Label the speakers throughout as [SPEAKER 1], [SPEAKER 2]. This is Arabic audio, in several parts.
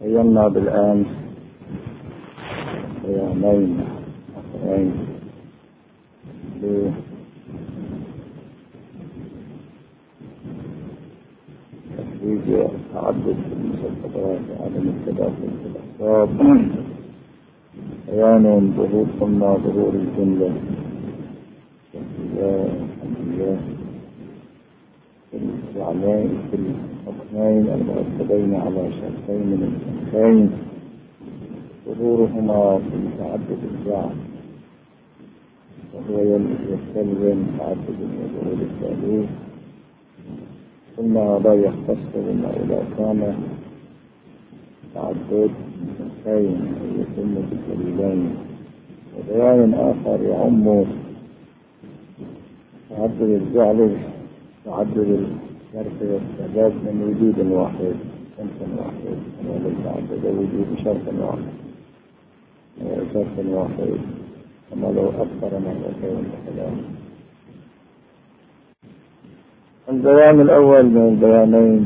[SPEAKER 1] بينا بالآن بيانين آخرين لتخريج تعدد المسببات وعدم التداخل في الأسباب. بيان ظهور ثم ظهور الجملة في الحكمين المؤكدين على شرطين من الشرطين، ظهورهما في تعدد الجعل، وهو يستلزم تعدد الظهور الثالث، ثم لا يختص بما إذا كان تعدد الشرطين يتم بالدليلين. وبيان آخر يعم تعدد الجعل تعدد الشرط والسبب من وجود واحد، شرط واحد، وليس تعدد وجود شرط واحد كما لو أكثر مرتين مثلا. البيان الأول من البيانين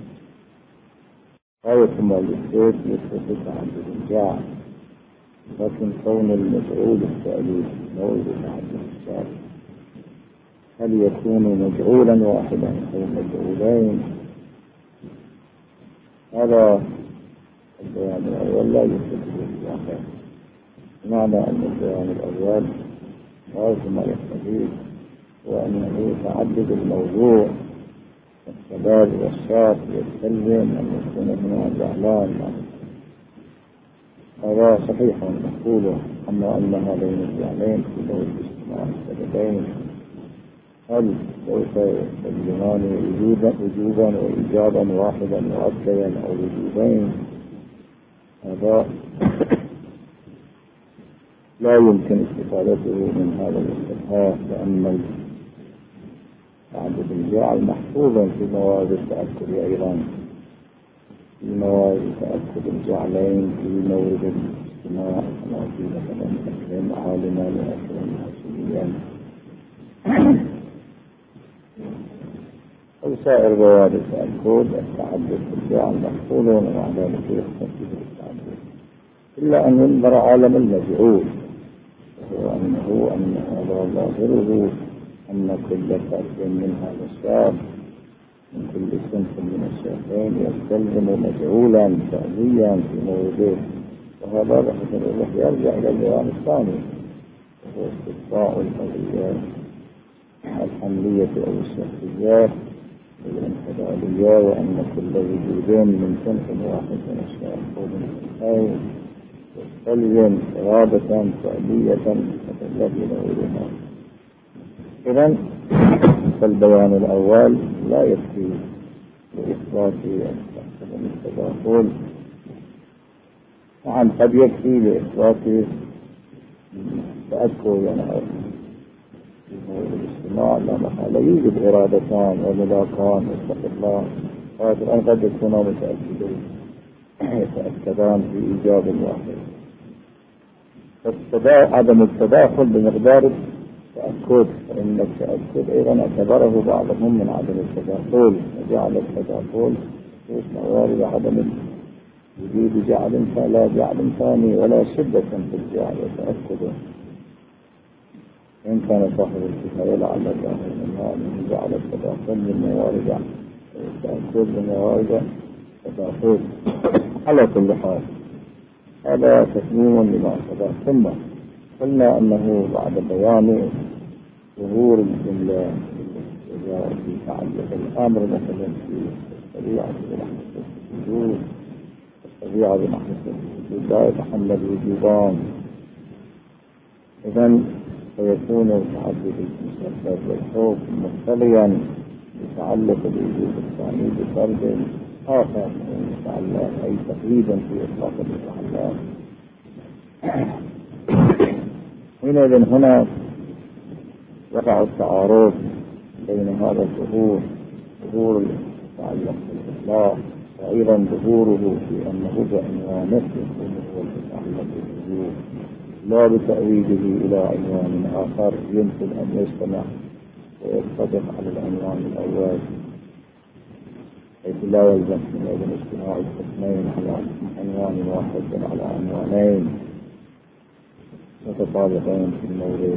[SPEAKER 1] غاية ما يثبت تعدد الجعل، لكن كون المفعول الثالث موجود تعدد الشرط، هل يكون مجعولا واحدا أو مجعولين؟ هذا البيان الأول لا يثبت بالواقع، معنى أن البيان الأول لازم يقتضيه وأنه تعدد الموضوع والسبب والشرط يستلزم أن يكون هناك جعلان. هذا صحيح نقوله، أما أن هذين الجعلين في ضوء اجتماع السببين هل سوف يستلزمان وجوبا وإيجابا واحدا مؤكدا أو وجوبين؟ هذا لا يمكن استفادته من هذا الاستفهام، لأن تعدد الجعل محفوظا في مواد التأكد أيضا، في مواد تأكد الجعلين في مورد الاجتماع كما في مثلا أكرم عالما وأكرم حسيا وسائر مواد التأكد. التعدد في الجعل محفوظ ومع ذلك يختص بالتعدد، إلا أن ينظر عالم المجعول، وهو أن هذا ظاهره أن كل فرد من هذا الشاب من كل صنف من الشابين يستلزم مجعولا فعليا في موضوع، وهذا بحث يرجع إلى البيان الثاني، وهو استقطاع القضية الحملية أو الشخصية والانفعالية، وأن كل وجود من صنف واحد من الشاب أو من الصنفين يستلزم إرادة فعلية تتلقي نوعها. إذن فالبيان الأول لا يكفي لإثبات التداخل، نعم قد يكفي لإثبات التأكد الاجتماع، لا محالة يوجد إرادتان وملاكان مستقلان، الآن قد يكونا يتأكدان في إيجاب واحد. عدم التداخل بمقدار التأكد، فإن التأكد أيضا اعتبره بعضهم من عدم التداخل، وجعل التداخل موارد عدم وجود جعل فلا جعل ثاني ولا شدة في الجعل وتأكده. إن كان صاحب الكفاية لعل الله منها أنه جعل التداخل من موارد التأكد من موارد التداخل. على كل حال هذا تسليم لما سبق. ثم قلنا أنه بعد بيان ظهور الجملة في تعلق الأمر مثلا في الطبيعة بنحو الوجود، الطبيعة بنحو الوجود لا يتحمل وجودان، إذن فيكون تعدد المسبب والحكم مختليا يتعلق الوجود الثاني بفرد آخر يتعلق أي تقريبا في إطلاق المتعلق. هنا وقع التعارض بين هذا الظهور، ظهور المتعلق بالإطلاق، وأيضا ظهوره في أنه بعنوانه يكون هو المتعلق بالوجود، لا بتأويله إلى عنوان آخر يمكن أن يجتمع ويتفق على العنوان الأول. حيث لا يلزم من اجتماع القسمين على عنوان واحد على عنوانين متطابقين في الموضوع.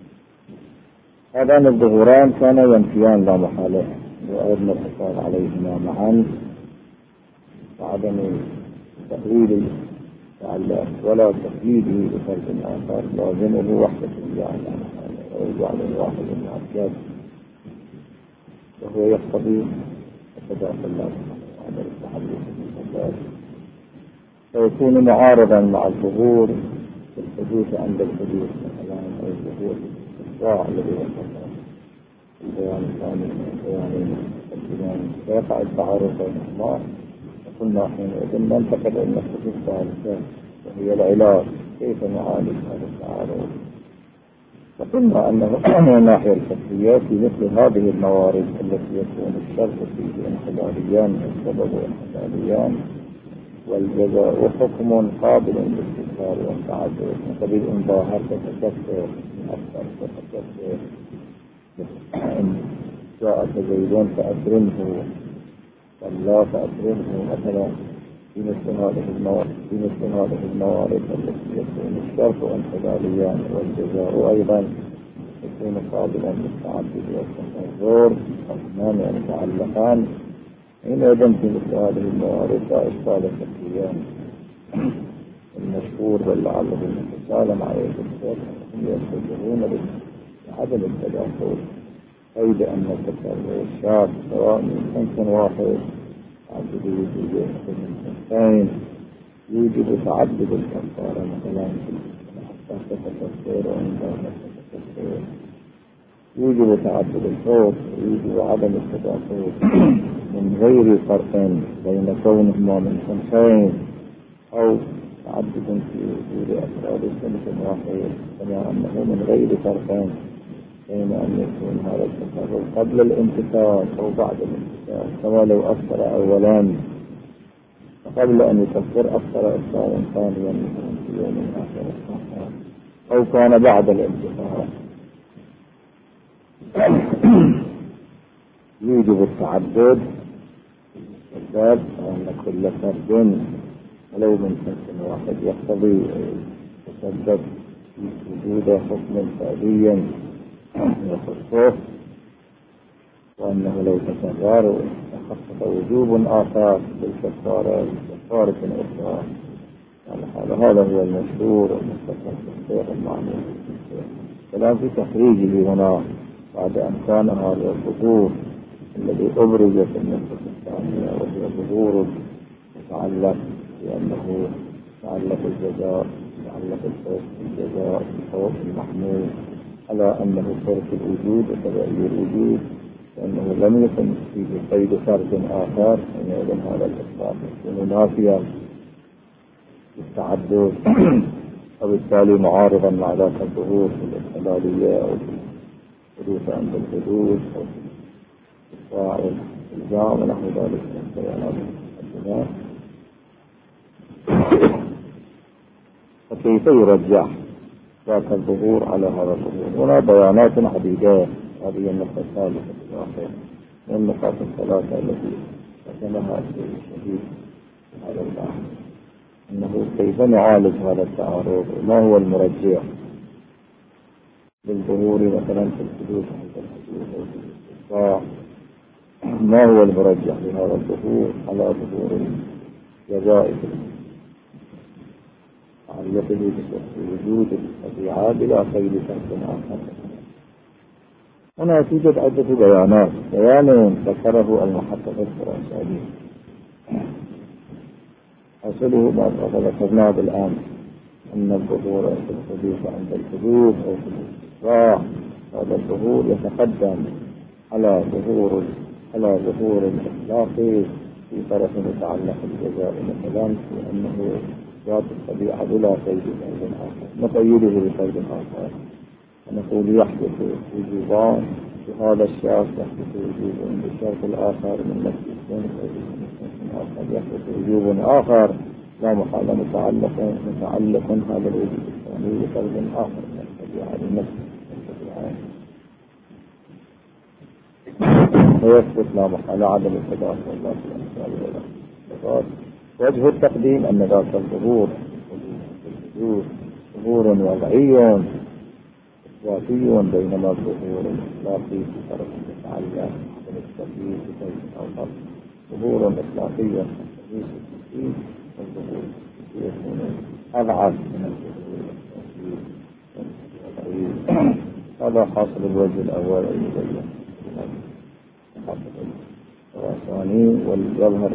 [SPEAKER 1] هذان الظهوران كانا ينفيان لا محالة وأردنا الحصار عليهما معا وعدم تأويل المتعلق ولا تقييده بفرد آخر لازمه وحدة الله لا محالة ويجعل الواحد المعجز وهو يقتضي التداخل الله وعدم التحدث بالمجال فيكون معارضا مع الظهور في الحدوث عند الحدوث مثلا أو الظهور الإسراع الذي وصفه البيان الثاني من البيان فيقع التعارض بينهما. وقلنا حينئذ ننتقل إلى الخطوة الثالثة وهي العلاج، كيف نعالج هذا التعارض؟ وقلنا أنه من الناحية الفقهية في مثل هذه الموارد التي يكون الشرط فيه انحلاليان والسبب انحلاليان والجزاء حكم قابل للاستثار والتعدد من قبيل إن ظاهرت تكفر أكثر تكفر إن جاءك زيدون فأكرمه ولا فأكرمه مثلا في مثل هذه الموارد التي يكون الشرط انحلاليان والجزاء أيضا يكون قابلا للتعدد والتنظر حكمان يتعلقان. حينئذ في مثل هذه الموارد لا إشكال فقهيان. المشهور ولعله المتسالم عليه الدكتور هم يستدلون بعدم التداخل، أي بأن التكرر الشاذ سواء من صنف واحد تعدد وجود من صنفين يوجب تعدد الكفارة مثلا حتى تتكسر وإن تتكسر يوجب تعدد الحكم ويوجب عدم التداخل من غير فرق بين كونهما من صنفين أو تعدد في وجود أفراد صنف واحد، كما أنه من غير فرق بين أن يكون هذا التكرر قبل الانتقال أو بعد الانتقال، كما لو أفطر أولا قبل أن يكفر أفطر إفطارا ثانيا في يوم آخر أو كان بعد الانتقال. يوجب التعدد الباب أن كل فرد ولو من صنف واحد يقتضي يتسبب في وجود حكم فعليا يخصه، وأنه لو تكرر يخصص وجوب آخر بالكفارة أخرى. هذا هو المشهور والمستقر في الشيخ المعنى. كلام في تخريجه هنا بعد أن كان هذا الظهور الذي أبرز في النقطة الثانية وهي ظهور متعلق بأنه تعلق الجزاء تعلق الفوق الجزاء الفوق المحمول على أنه فرق الوجود وتغيير الوجود، لأنه لم يكن فيه قيد فرد آخر حينئذ هذا الإطلاق يكون نافيا بالتعدد وبالتالي معارضا مع ذاك الظهور في الإحلالية أو في الحدوث عند الحدوث أو في الفاعل الجاء ونحو ذلك من بيانات الدماء. فكيف يرجح ذاك الظهور على هذا الظهور؟ هنا بيانات عديدة. هذه النقطة الثالثة في الآخر من النقاط الثلاثة التي ذكرها الشهيد هذا البحث، أنه كيف نعالج هذا التعارض وما هو المرجح للظهور مثلا في الحدوث عند الحدوث أو في الاستقطاع، ما هو المرجح لهذا الظهور على ظهور الجزاء تعلقه بوجود الطبيعة بلا قيد فرق آخر. هنا توجد عدة بيانات. بيان ذكره المحقق الخراساني أصله ما ذكرناه بالآن أن الظهور في الحدوث عند الحدوث أو في الاستقطاع هذا الظهور يتقدم على ظهور الإطلاق في طرف يتعلق الجزاء مثلا في أنه ذات الطبيعة بلا قيد فرد آخر نقيده بقيد آخر ونقول يحدث وجوبان بهذا الشرط يحدث وجوب بالشرط الآخر من نفس الصنف أو من صنف آخر يحدث وجوب آخر لا محالة متعلق هذا الوجوب الثاني بفرد آخر من الطبيعة لنفس الطبيعة. يثبت لا محالة عدم التداخل الله في الأمثال والصفات. وجه التقديم أن ذاك الظهور ظهور وضعي ذاتي، بينما الظهور الإطلاقي في طرف المتعلق بالتكليف بشيء آخر ظهور إطلاقي والتكليف بالتكليف، والظهور يكون أضعف من الظهور الوضعي. هذا حاصل الوجه الأول المبين والثاني واليظهر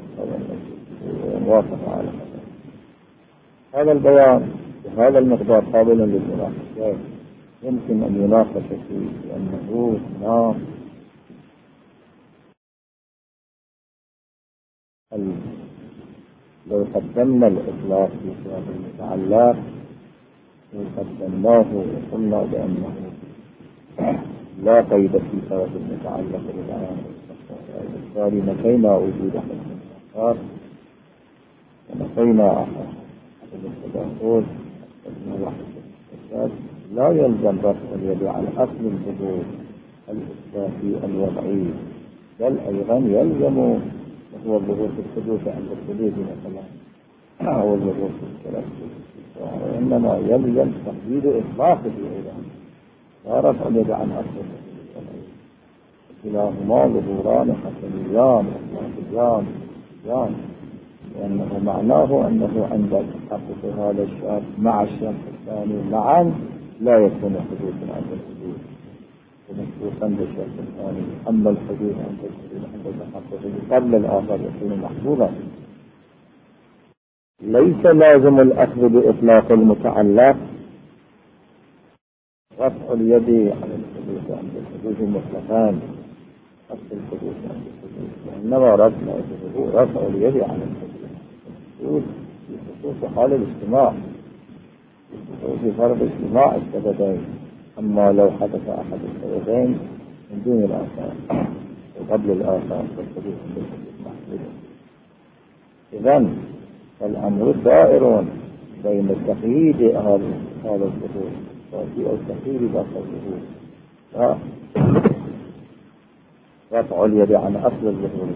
[SPEAKER 1] ويوافق على هذا البيان بهذا المقدار قابل للمناقشة، يمكن أن يناقش فيه لأنه هنا لو قدمنا الإطلاق في صورة المتعلق وقدمناه وقلنا بأنه لا قيد في صورة المتعلق بالعام، وبالتالي نفينا وجود أحد الآخر ونفينا أحد التداخل، لا يلزم رفع اليد على أصل الظهور الإثباتي الوضعي، بل أيضا يلزم هو الظهور في الحدوث عند الحدوث مثلا أو الظهور في الكلام، وإنما يلزم تحديد إطلاقه أيضا لا رفع اليد عن أصل الظهور. كلاهما ظهوران حسنيان إطلاقيان، لأنه معناه أنه عند تحقق هذا الشرط مع الشرط الثاني معا لا يكون حدوثا عند الحدوث ومخصوصا بالشرط الثاني. أما الحدوث عند تحققه قبل الآخر يكون محظوظا. ليس لازم الأخذ بإطلاق المتعلق رفع اليد عن الحدوث عند الحدوث مطلقان، أصل الحدوث عند الحدوث، وإنما رفع اليد عن الحدوث في خصوص حال الاجتماع، في فرض اجتماع السببين. أما لو حدث أحد السببين من دون الآخر وقبل الآخر فالحدوث عند الحدوث محدود. إذن فالأمر دائر بين التقييد هذا الظهور أو التقييد ذاك الظهور، رفع اليد عن أصل الظهور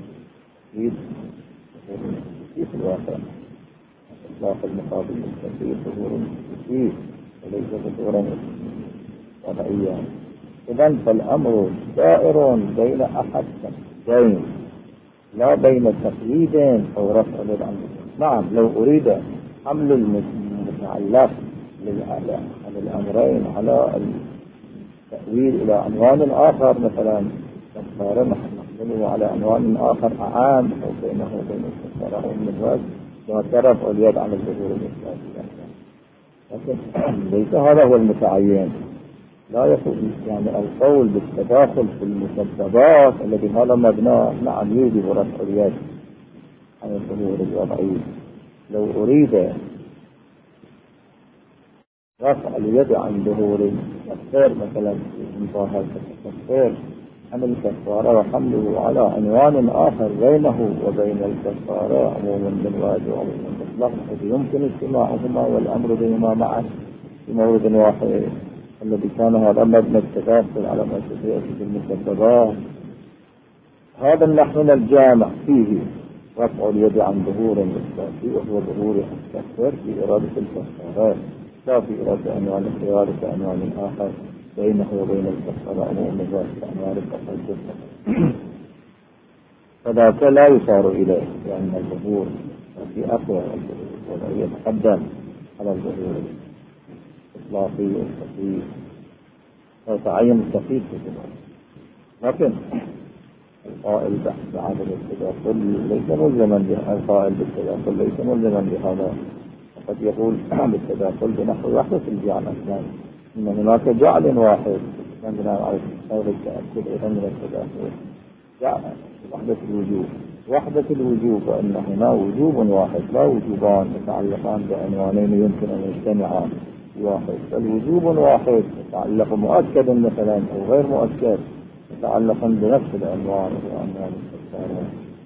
[SPEAKER 1] في الواقع إطلاق المقابل للتقييد ظهور فيه وليس ظهورا وضعيا. إذن فالأمر دائر بين أحد تقييدين لا بين تقييد أو رفع اليد عن الظهور. نعم، لو أريد حمل المتعلق على الأمرين على التأويل إلى عنوان آخر، مثلا كفارة نحمله على عنوان آخر عام أو بينه وبين الكفارة أو المزواج وترفع اليد عن الظهور الإسلامي، لكن ليس هذا هو المتعين. لا يكون يعني القول بالتداخل في المسببات الذي هذا مبناه نعم يوجب رفع اليد عن الظهور الوضعي. لو أريد رفع اليد عن ظهور التكفير مثلا مظاهرة التكفير عن الكفارة وحمله على عنوان آخر بينه وبين الكفارة عموما بالواجب وعموما بالإطلاق، حيث يمكن اجتماعهما والأمر بهما معا في مورد واحد، الذي كان هذا مبنى التداخل على ما سيأتي في المسببات. هذا النحو الجامع فيه رفع اليد عن ظهور الإثباتي وهو ظهور التكفير في إرادة الكفارة، لا في إرادة عنوان آخر بينه وبين الكفارة عموما ذات عنوان التقدم، فذاك لا يشار إليه لأن الظهور في أقوى الظهور يتقدم على الظهور الإطلاقي والتقييد ويتعين التقييد في الظهور. لكن القائل بعدم التداخل ليس ملزما بهذا، القائل بالتداخل ليس ملزما بهذا، قد يقول بالتداخل بنحو وحدة الجعل الثاني، إن هناك جعل واحد عندنا على قول التأكد أيضا من التداخل جعل وحدة الوجوب، وأن هنا وجوب واحد لا وجوبان يتعلقان بعنوانين يمكن أن يجتمعان واحد، بل وجوب واحد يتعلق مؤكد مثلا أو غير مؤكد يتعلق بنفس العنوان وعنوان الكفارة،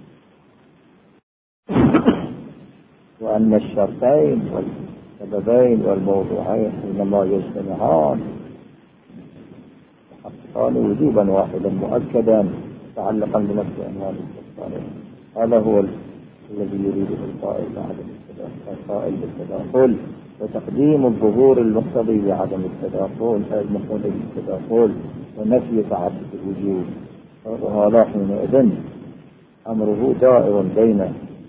[SPEAKER 1] وأن الشرطين والسببين والموضوعين حينما يجتمعان يحققان وجوبا واحدا مؤكدا متعلقا بنفس عنوان الاستقلال. هذا هو الذي يريد القائل بعدم القائل بالتداخل، وتقديم الظهور المقتضي بعدم التداخل المقتضي بالتداخل ونفي تعدد الوجود. وهذا حينئذ أمره دائر بين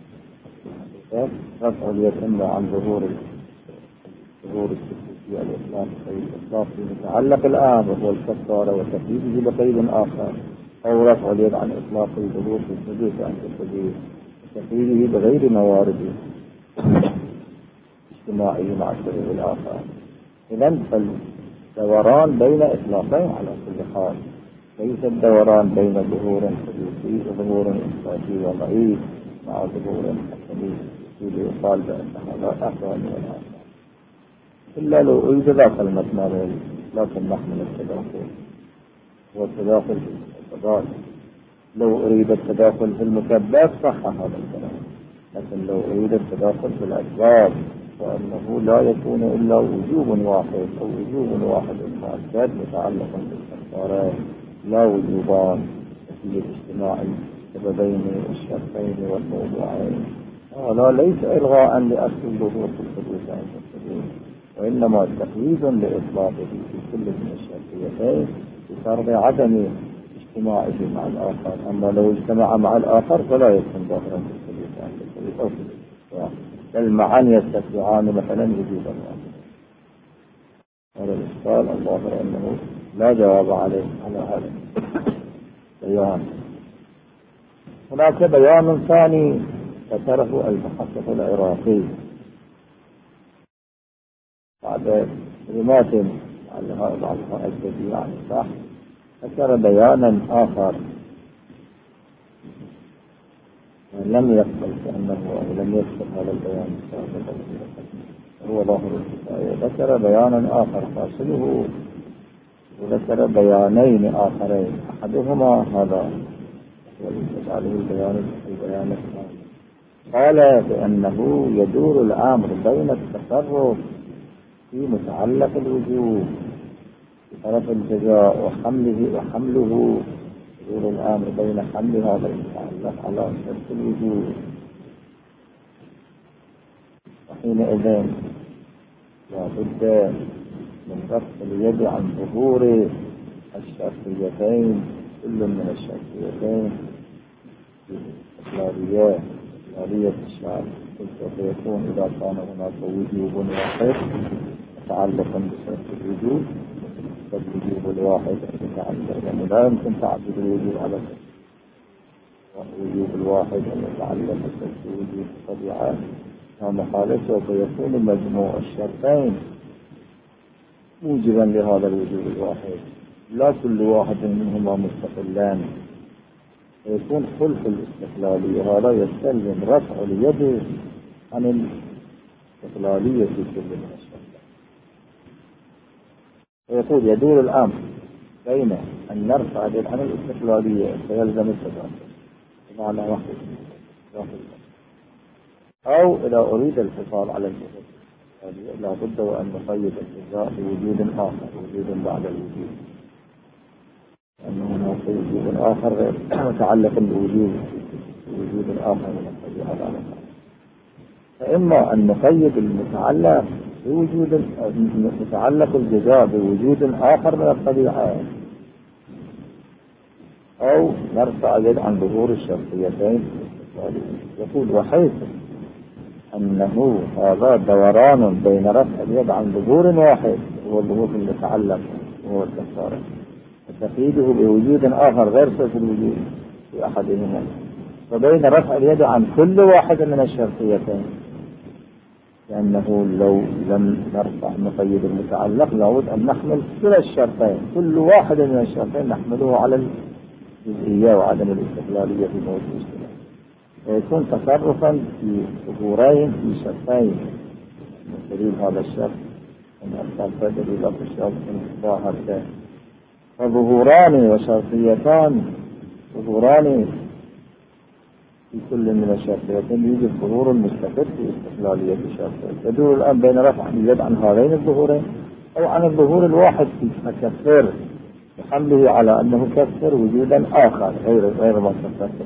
[SPEAKER 1] رفع اليد إما عن ظهور التكليفي الإطلاق المتعلق الآن وهو الكفارة وتقييده بقيد آخر، أو رفع اليد عن إطلاق الظهور في الحدوث عن التكليف وتقييده بغير موارد اجتماعي مع السبب الآخر. إذن فالدوران بين إطلاقين على كل حال، ليس الدوران بين ظهور حدوثي وظهور إثباتي وضعيف مع ظهور حسني يقال بأن هذا أفضل من الآخر، إلا لو أريد ذاك المثنى، لكن نحمل التداخل والتداخل في الفضائل. لو أريد التداخل في المسبب صح هذا الكلام، لكن لو أريد التداخل في الأسباب فإنه لا يكون إلا وجوب واحد أو وجوب واحد مؤكد متعلق بالكفارة، لا وجوبان في الاجتماع سببين الشرطين والموضوعين. هذا ليس إلغاء لأصل الظهور في الحدوث عن الحدوث، وإنما تقييد لإطلاقه في كل من الشرطيتين بفرض عدم اجتماعه مع الآخر. أما لو اجتمع مع الآخر فلا يكون ظاهرا في الحدوث عن الحدوث أو في الاجتماع، المعان يستطيعان مثلا وجودا واحدا. هذا الإشكال الظاهر أنه لا جواب عليه على هذا بيان. هناك بيان ثاني ذكره المحقق العراقي بعد كلمات على بعضها الجديد عن صح، ذكر بيانا آخر لم يقبل كأنه أو لم يقبل هذا البيان السابق هو ظاهر الكفاية. ذكر بيانا آخر فاصله، وذكر بيانين آخرين أحدهما هذا ويجعله البيان الثاني. قال بأنه يدور الأمر بين التصرف في متعلق الوجوب بطرف الجزاء وحمله يدور الأمر بين حمل هذا المتعلق على شرط الوجوب، وحينئذ لا بد من رفع اليد عن ظهور الشرطيتين كل من الشرطيتين إطلالية الشرط، فيكون إذا كان هناك وجوب واحد متعلقا بشرط الوجوب فالوجوب الواحد متعلق، يعني لا يمكن تعدد الوجوب على الوجوب الواحد المتعلق بشرط الوجوب الطبيعة، كما قال سوف يكون مجموع الشرطين موجبا لهذا الوجوب الواحد، لا كل واحد منهما مستقلان، ويكون خلف الاستقلالية. هذا يستلزم رفع اليد عن الاستقلالية في كل من الشرطين. ويقول يدور الأمر بين أن نرفع اليد عن الاستقلالية فيلزم التداخل بمعنى واحد، أو إذا أريد الحفاظ على الجزء لا بد وأن نقيد الجزاء بوجود آخر، وجود بعد الوجود، أنه هناك وجود آخر غير متعلق بوجود آخر من الطبيعة. فإما أن نقيد المتعلق بوجود متعلق الجزاء بوجود آخر من الطبيعة، أو نرفع اليد عن ظهور الشرطيتين. يقول وحيث أنه هذا دوران بين رفع اليد عن ظهور واحد هو الظهور المتعلق وهو الكفارة، وتقييده بوجود آخر غير صفة الوجود في أحدهما، وبين رفع اليد عن كل واحد من الشرطيتين، لأنه لو لم نرفع نقيد المتعلق لابد أن نحمل كل الشرطين، كل واحد من الشرطين نحمله على الجزئية وعدم الاستقلالية في موضوع الاستقلال، ويكون تصرفا في ظهورين في شرطين. دليل هذا الشرط أن أرسل دليل في الشرط ظاهر ذلك، فظهوران وشرطيتان ظهوران في كل من الشرطيتين يوجد ظهور مستقر في استقلالية الشرطين. يدور الآن بين رفع اليد عن هذين الظهورين أو عن الظهور الواحد في مكفر بحمله على أنه كفر وجودا آخر غير ما كفرته.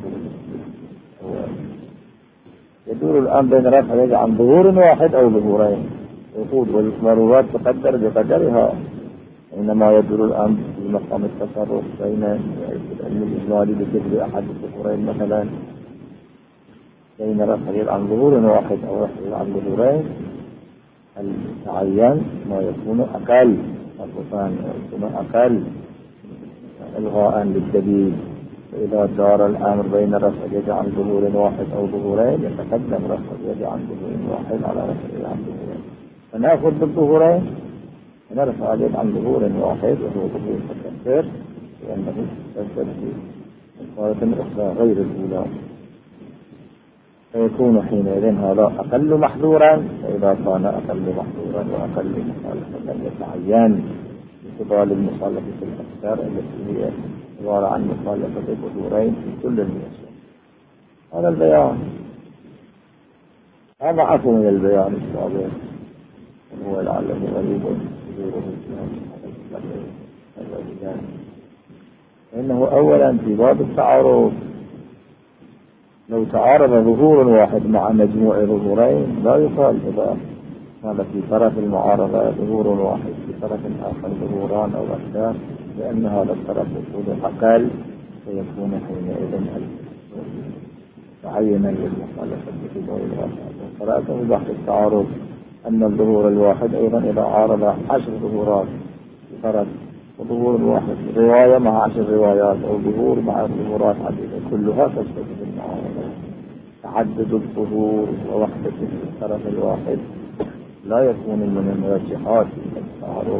[SPEAKER 1] يدور الآن بين رفع يد عن ظهور واحد أو ظهورين وقود، والضرورات تقدر بقدرها، إنما يدور الآن في مقام التصرف بين العلم الإجمالي بكذب أحد الظهورين مثلا، بين رفع يد عن ظهور واحد أو رفع يد عن ظهورين التعين ما يكون أقل يكون أقل إلغاء للدليل. فإذا دار الأمر بين رفع اليد عن ظهور واحد أو ظهورين يتقدم رفع اليد عن ظهور واحد على رفع اليد عن ظهورين، فنأخذ بالظهورين ونرفع اليد عن ظهور واحد وهو ظهور مكفر، لأنه تسبب في مرة أخرى غير الأولى، فيكون حينئذ هذا أقل محظورا. فإذا كان أقل محظورا وأقل مخالفة لم يتعين بقبال المخالفة الأكثر التي هي عبارة عن مخالفة الظهورين في كل الميسر. هذا البيان هذا عفو من البيان السابق، وهو لعله غريب ظهوره إنه أولا في باب التعارض لو تعارض ظهور واحد مع مجموع ظهورين لا يقال إذا هذا في طرف المعارضة ظهور واحد في طرف آخر ظهوران أو أكثر، لأن هذا الطرف يكون أقل فيكون حينئذ تعينا للمخالفة بظهور الواحد. وقرأته بحث التعارض أن الظهور الواحد أيضا إذا عارض 10 ظهورات في طرف، وظهور الواحد رواية مع 10 روايات أو ظهور مع ظهورات عديدة كلها تستجد المعارضة. تعدد الظهور ووحدة الطرف الواحد لا يكون من المرجحات في التعارض.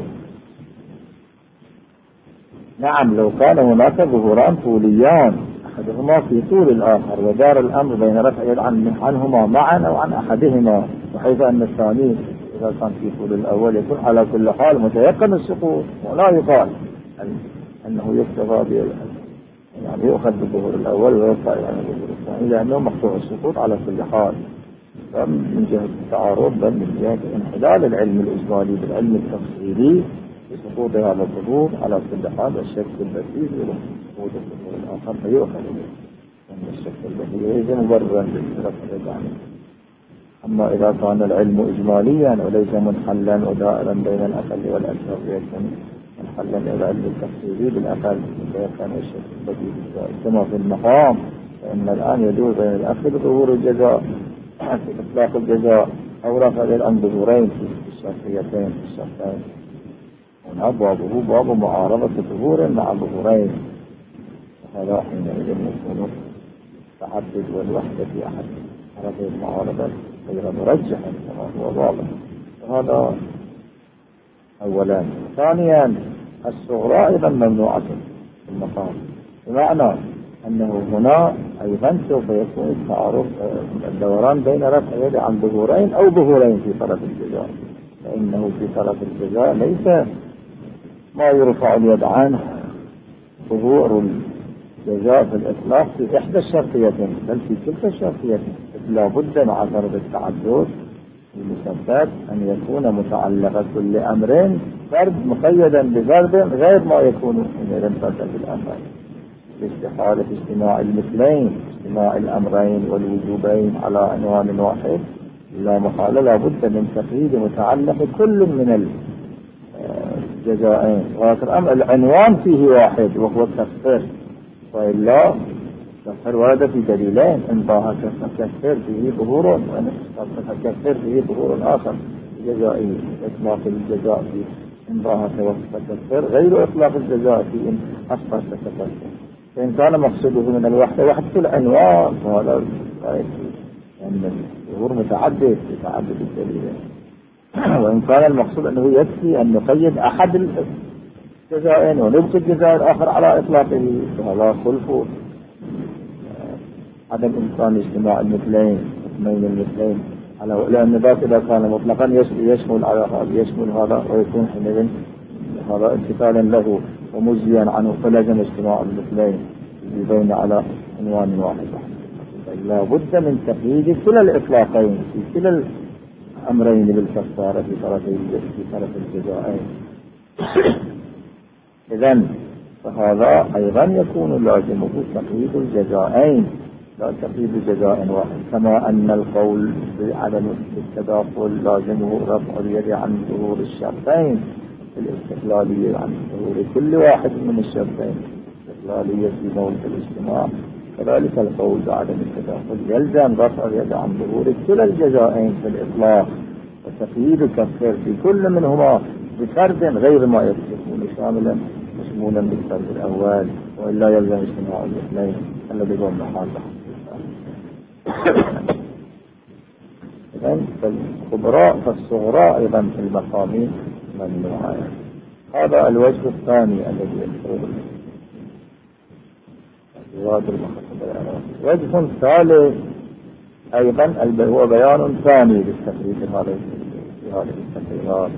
[SPEAKER 1] نعم لو كان هناك ظهوران طوليان أحدهما في طول الآخر ودار الأمر بين رفع يد عنهما معا أو عن أحدهما، بحيث أن الثاني إذا كان في طول الأول يكون على كل حال متيقن السقوط، ولا يقال أنه يكتفى يعني يؤخذ بالظهور الأول ويرفع إلى الظهور الثاني لأنه مقطوع السقوط على كل حال. من جهة التعارض بل من جهة انحلال العلم الإجمالي بالعلم التفصيلي بسقوط هذا الظهور على كل حال، والشك البسيط وسقوط الظهور الآخر فيؤخذ من الشك البسيط ليس مبررا للرفع عنه. أما إذا كان العلم إجماليا وليس منحلا ودائرا بين الأقل والأكثر يكون منحلا إلى العلم التفصيلي بالأقل فيكون الشك البسيط كما في المقام، فإن الآن يدور بين الأخذ ظهور الجزاء في إطلاق الجزاء أو رفع عن ظهورين في الشرطيتين في الشرطين، هنا بابه باب معارضة ظهور مع ظهورين، وهذا حينئذ يكون التعدد والوحدة في أحد طرفي المعارضة غير مرجح كما هو واضح. وهذا أولا. ثانيا الصغرى أيضا ممنوعة في المقام، بمعنى أنه هنا أيضا سوف يكون التعارض الدوران بين رفع يد عن ظهورين أو ظهورين في طرف الجزاء، فإنه في طرف الجزاء ليس ما يرفع اليد عنه ظهور الجزاء في الإطلاق في إحدى الشرطيتين بل في كلتا الشرطيتين، لا بد مع فرض التعدد المسبب أن يكون متعلق كل أمر فرد مقيدا بفرد غير ما يكون إذا فرد بالأمر، باستحالة اجتماع المثلين اجتماع الأمرين والوجوبين على عنوان واحد لا محالة لا بد من تقييد متعلق كل من الجزائين، وهذا العنوان فيه واحد وهو التكفير، وإلا التكفير ورد في دليلين، إن ظاهر التكفير فيه ظهور وإن التكفير فيه ظهور آخر جزائي، إطلاق الجزاء فيه إن ظاهر التكفير غير إطلاق الجزاء فيه إن أصبح التكفير، فإن كان مقصوده من الوحدة وحدة العنوان فهذا لا يكفي، لأن الظهور متعدد يتعدد الدليلين. وإن كان المقصود أنه يكفي أن نقيد أحد الجزائين ونبقي الجزاء الآخر على إطلاقه فهذا خلف عدم إمكان اجتماع المثلين اثنين المثلين على، لأن ذاك إذا كان مطلقا يشمل على هذا يشمل هذا ويكون حينئذ هذا امتثالا له ومجزيا عنه، فلازم اجتماع المثلين بين على عنوان واحد. لا بد من تقييد كلا الإطلاقين في كلا الأمرين بالكفارة في طرف الجزائين. إذن فهذا أيضا يكون لازمه تقييد الجزائين لا تقييد جزاء واحد، كما أن القول بعدم التداخل لازمه رفع اليد عن ظهور الشرطين الاستقلالية، عن ظهور كل واحد من الشرطين الاستقلالية في موضع الاجتماع. كذلك القول بعدم التداخل يلزم رفع اليد عن ظهور كلا الجزائين في الإطلاق، وتقييد كفر في كل منهما بفرد غير ما يكون شاملا مشمولا بالفرد الأول، وإلا يلزم اجتماع الاثنين الذي هو محال. فالكبراء فالصغراء أيضا في المقام ممنوعة. هذا الوجه الثاني الذي يذكره وجه ثالث أيضا هو بيان ثاني للتفريق في هذه التفريقات.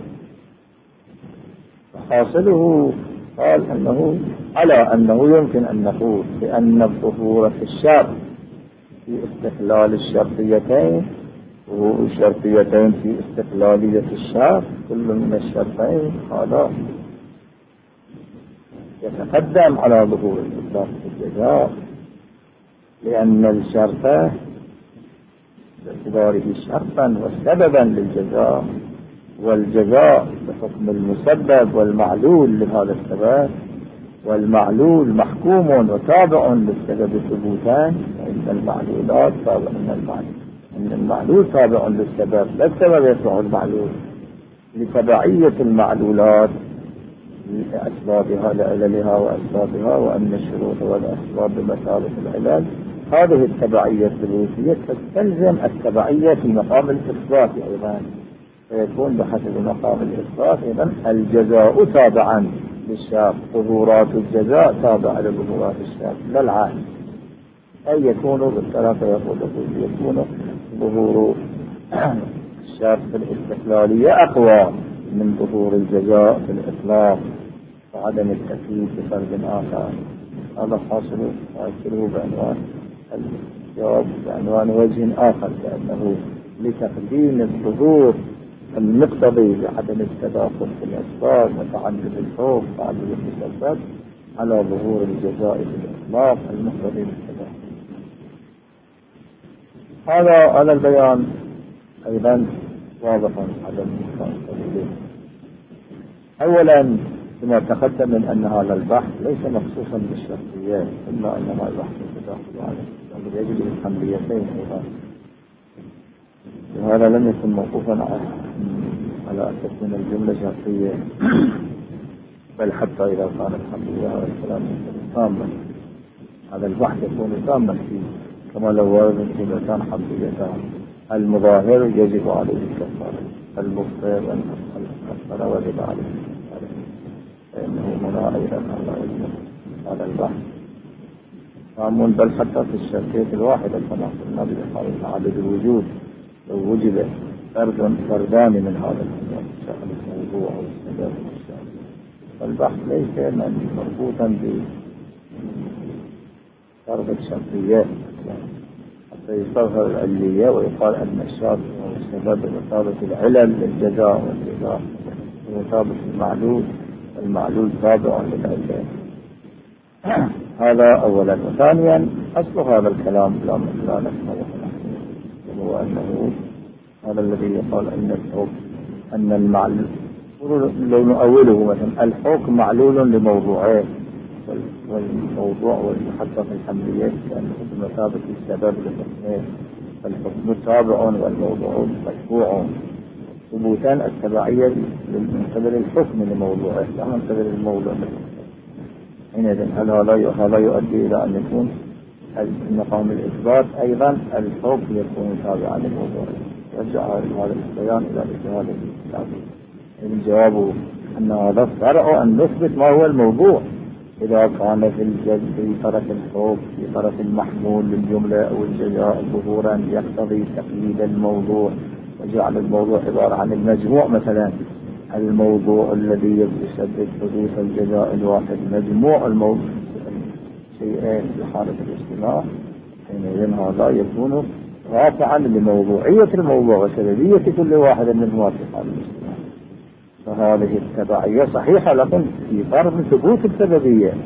[SPEAKER 1] حاصله قال أنه على أنه يمكن أن نقول بأن الظهور في الشرط في استقلال الشرطيتين والشرطيتين في استقلالية الشرط، كل من الشرطين هذا يتقدم على ظهور الإطلاق في الجزاء، لأن الشرط باعتباره شرطا وسببا للجزاء، والجزاء بحكم المسبب والمعلول لهذا السبب، والمعلول محكوم وتابع للسبب ثبوتا، فإن المعلولات تابع إن المعلول تابع للسبب، لا السبب يتبع المعلول، لتبعية المعلولات لأسبابها لعللها وأسبابها، وأن الشروط والأسباب بمثابة العلل. هذه التبعية الثبوتية تستلزم التبعية في مقام الإثبات أيضا، فيكون بحسب مقام الإثبات إذن الجزاء تابعا للشرط، ظهورات الجزاء تابعة لظهورات الشرط لا العكس، أي يكون بالثلاثة يكون ظهور الشرط في الاستقلالية أقوى من ظهور الجزاء في الإطلاق وعدم التكليف بفرد آخر. هذا حاصل وأكله الجواب بعنوان وجه آخر، لأنه لتقديم الظهور المقتضي لعدم التداخل في الأسباب وتعدد الحكم وتعدد المسبب على ظهور الجزاء في الإطلاق المقتضي للتداخل. هذا البيان أيضا واضح عدم التداخل. أولا كما تقدم من أن هذا البحث ليس مخصوصا بالشرطيات، إلا إنما البحث التداخل عليه يجب الحمليتين أيضا، وهذا لم يكن موقوفا على أساس من الجملة شرطية، بل حتى إذا كان الحملية والكلام تاما هذا البحث يكون تاما فيه، كما لو ورد جملتان حمليتان المظاهر يجب عليه الكفارة، المفطر والمفطر وجب عليه الكفارة، فإنه هنا أيضا هذا البحث تام، بل حتى في الشرطية الواحدة كما قلنا بحالة عدد الوجود لو وجد فردان من هذا الموضوع والسبب والشأن، فالبحث ليس مربوطا بفرض الشرطيات حتى يستظهر العلية ويقال أن الشرط هو السبب بمثابة العلل للجزاء، والجزاء بمثابة المعلول تابع للعلة. هذا أولا. وثانيا أصل هذا الكلام لا نفهمه، هو أنه هذا الذي يقال أن الحكم أن المعلول لو نؤوله مثلا الحكم معلول لموضوعين، والموضوع والمحقق الحمليات لأنه بمثابة السبب للحكمين، فالحكم تابع والموضوع متبوع، ثبوتان التبعية من قبل الحكم لموضوعه لا من قبل الموضوع. حينئذ هل هذا يؤدي إلى أن يكون مقام الإثبات أيضا الحكم يكون تابعا للموضوع؟ رجع هذا البيان إلى اجتهاد التعبير. الجواب أن هذا فرع أن نثبت ما هو الموضوع، إذا كان في طرف الحكم في طرف المحمول للجملة أو الجزاء ظهورا يقتضي تقييد الموضوع وجعل الموضوع عبارة عن المجموع، مثلا الموضوع الذي يسبب حدوث الجزاء الواحد مجموع الموضوع شيئين في حالة الاجتماع، حينئذ هذا يكون رافعا لموضوعية الموضوع وسببية كل واحد منهما في حالة الاجتماع. فهذه التبعية صحيحة، لكن في فرض ثبوت السببية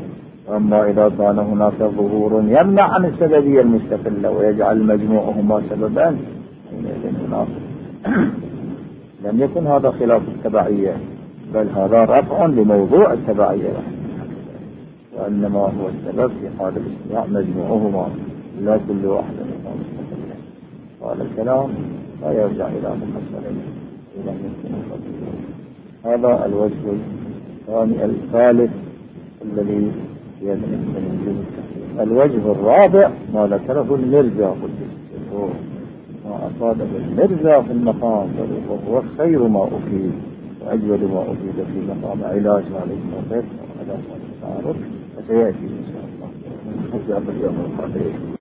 [SPEAKER 1] أما إذا كان هناك ظهور يمنع عن السببية المستقلة ويجعل مجموعهما سببا هناك لم يكن هذا خلاف التبعية، بل هذا رفع لموضوع التبعية، وإنما هو السبب في حال الاجتماع مجموعهما لا كل واحد منهما مستقلا. هذا الكلام لا يرجع إلى مفصل إلى ممكن الفضل. هذا الوجه الثاني الثالث الذي يدرس من وجود التحقيق. الوجه الرابع ما ذكره المرزا ما أفاده المرزا في المقام، وهو خير ما أفيد وأجود ما أفيد في مقام علاج هذه الموقف وعلاج هذا التعارف، فسيأتي إن شاء الله من حجاب اليوم القادم.